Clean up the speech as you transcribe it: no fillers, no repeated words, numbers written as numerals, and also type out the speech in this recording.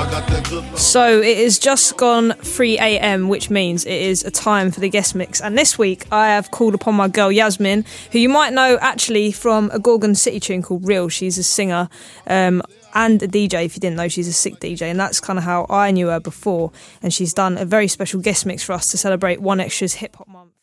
So it is just gone 3 a.m, which means it is a time for the guest mix. And this week I have called upon my girl Yasmin, who you might know actually from a Gorgon City tune called Real. She's a singer and a DJ. If you didn't know, she's a sick DJ, and that's kind of how I knew her before. And she's done a very special guest mix for us to celebrate 1Xtra's Hip Hop Month.